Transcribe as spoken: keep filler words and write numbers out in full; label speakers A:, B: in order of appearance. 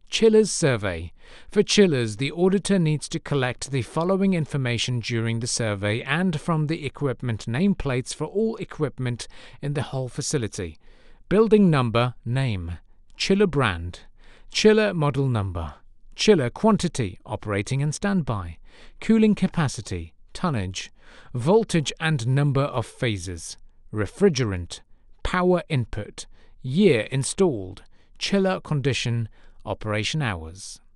A: Chillers survey. For chillers, the auditor needs to collect the following information during the survey and from the equipment nameplates for all equipment in the whole facility. Building number, name. Chiller brand. Chiller model number. Chiller quantity, operating and standby. Cooling capacity, tonnage. Voltage and number of phases. Refrigerant. Power input. Year installed. Chiller condition. Operation hours.